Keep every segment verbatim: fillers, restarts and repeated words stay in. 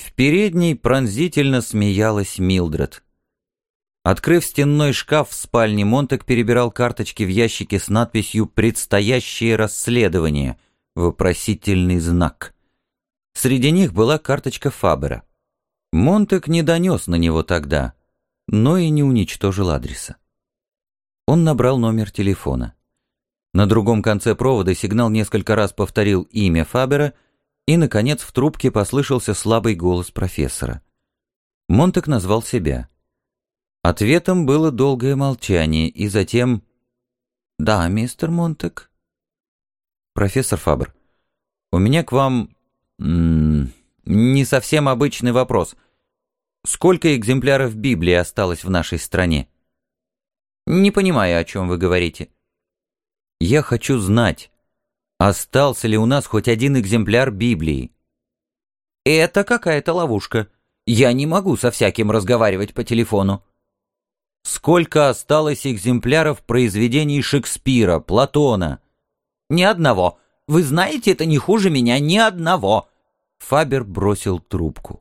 В передней пронзительно смеялась Милдред. Открыв стенной шкаф в спальне, Монтек перебирал карточки в ящике с надписью «Предстоящее расследование», вопросительный знак. Среди них была карточка Фабера. Монтек не донес на него тогда, но и не уничтожил адреса. Он набрал номер телефона. На другом конце провода сигнал несколько раз повторил имя Фабера, и, наконец, в трубке послышался слабый голос профессора. Монтек назвал себя. Ответом было долгое молчание, и затем... «Да, мистер Монтек». «Профессор Фабер, у меня к вам... М -м, не совсем обычный вопрос. Сколько экземпляров Библии осталось в нашей стране?» «Не понимаю, о чем вы говорите». «Я хочу знать, остался ли у нас хоть один экземпляр Библии?» «Это какая-то ловушка. Я не могу со всяким разговаривать по телефону». «Сколько осталось экземпляров произведений Шекспира, Платона?» «Ни одного. Вы знаете, это не хуже меня, ни одного». Фабер бросил трубку.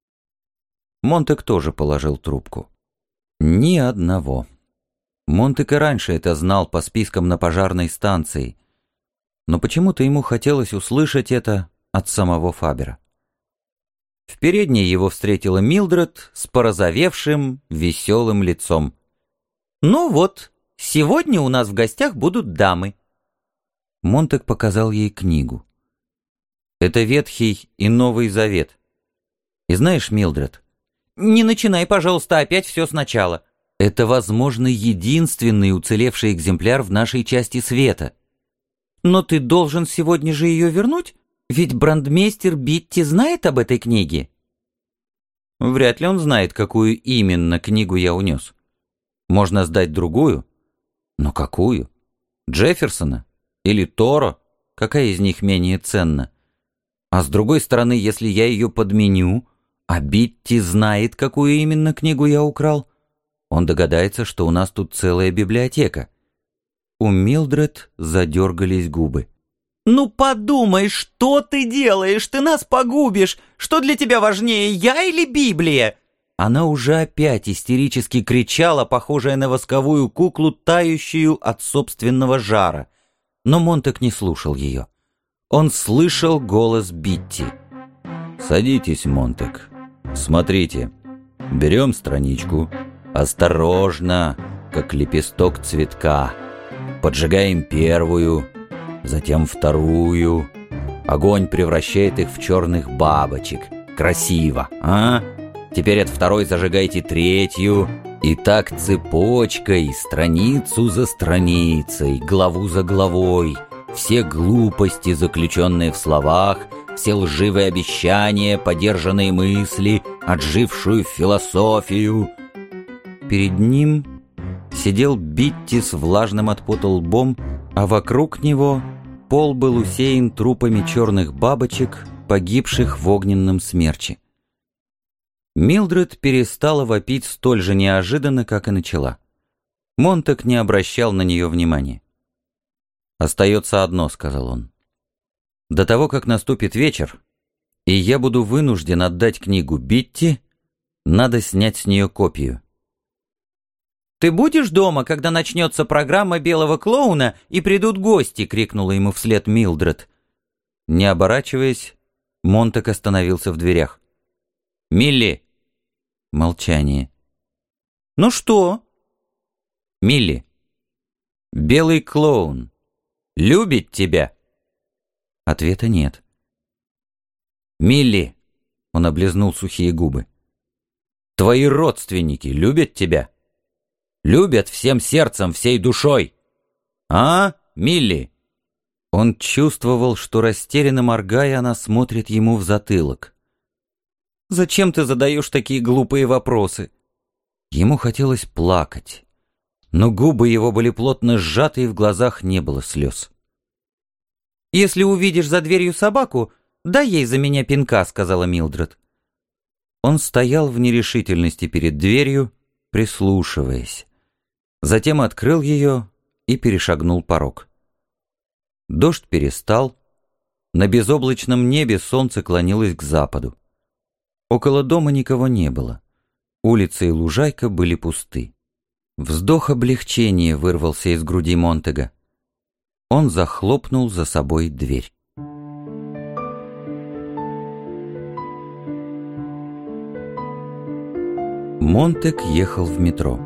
Монтек тоже положил трубку. «Ни одного». Монтек и раньше это знал по спискам на пожарной станции, но почему-то ему хотелось услышать это от самого Фабера. В передней его встретила Милдред с порозовевшим, веселым лицом. «Ну вот, сегодня у нас в гостях будут дамы». Монтек показал ей книгу. «Это Ветхий и Новый Завет. И знаешь, Милдред...» «Не начинай, пожалуйста, опять все сначала». «Это, возможно, единственный уцелевший экземпляр в нашей части света». «Но ты должен сегодня же ее вернуть? Ведь брандмейстер Битти знает об этой книге». «Вряд ли он знает, какую именно книгу я унес. Можно сдать другую. Но какую? Джефферсона? Или Торо? Какая из них менее ценна? А с другой стороны, если я ее подменю, а Битти знает, какую именно книгу я украл, он догадается, что у нас тут целая библиотека». У Милдред задергались губы. «Ну подумай, что ты делаешь? Ты нас погубишь! Что для тебя важнее, я или Библия?» Она уже опять истерически кричала, похожая на восковую куклу, тающую от собственного жара. Но Монтек не слушал ее. Он слышал голос Битти. «Садитесь, Монтек. Смотрите. Берем страничку. Осторожно, как лепесток цветка. Поджигаем первую, затем вторую. Огонь превращает их в черных бабочек. Красиво, а? Теперь от второй зажигайте третью. И так цепочкой, страницу за страницей, главу за главой. Все глупости, заключенные в словах, все лживые обещания, подержанные мысли, отжившую философию. Перед ним сидел Битти с влажным от пота лбом, а вокруг него пол был усеян трупами черных бабочек, погибших в огненном смерче. Милдред перестала вопить столь же неожиданно, как и начала. Монтек не обращал на нее внимания. «Остается одно», — сказал он. «До того, как наступит вечер, и я буду вынужден отдать книгу Битти, надо снять с нее копию». «Ты будешь дома, когда начнется программа «Белого клоуна» и придут гости?» — крикнула ему вслед Милдред. Не оборачиваясь, Монтек остановился в дверях. «Милли!» Молчание. «Ну что?» «Милли, белый клоун любит тебя?» Ответа нет. «Милли!» — он облизнул сухие губы. «Твои родственники любят тебя? Любят всем сердцем, всей душой? А, Милли?» Он чувствовал, что растерянно моргая, она смотрит ему в затылок. «Зачем ты задаешь такие глупые вопросы?» Ему хотелось плакать, но губы его были плотно сжаты, и в глазах не было слез. «Если увидишь за дверью собаку, дай ей за меня пинка», — сказала Милдред. Он стоял в нерешительности перед дверью, прислушиваясь. Затем открыл ее и перешагнул порог. Дождь перестал, на безоблачном небе солнце клонилось к западу. Около дома никого не было. Улица и лужайка были пусты. Вздох облегчения вырвался из груди Монтега. Он захлопнул за собой дверь. Монтег ехал в метро.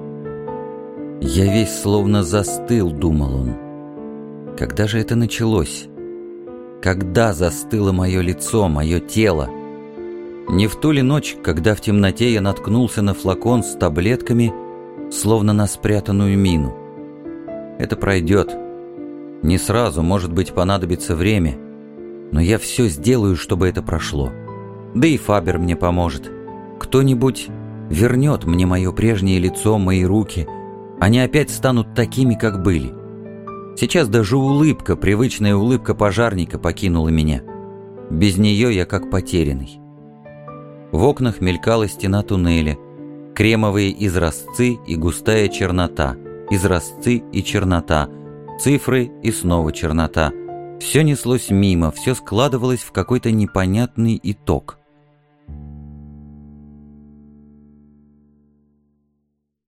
«Я весь словно застыл», — думал он. «Когда же это началось? Когда застыло мое лицо, мое тело? Не в ту ли ночь, когда в темноте я наткнулся на флакон с таблетками, словно на спрятанную мину? Это пройдет. Не сразу, может быть, понадобится время, но я все сделаю, чтобы это прошло. Да и Фабер мне поможет. Кто-нибудь вернет мне мое прежнее лицо, мои руки. Они опять станут такими, как были. Сейчас даже улыбка, привычная улыбка пожарника, покинула меня. Без нее я как потерянный». В окнах мелькала стена туннеля, кремовые изразцы и густая чернота, изразцы и чернота, цифры и снова чернота. Все неслось мимо, все складывалось в какой-то непонятный итог.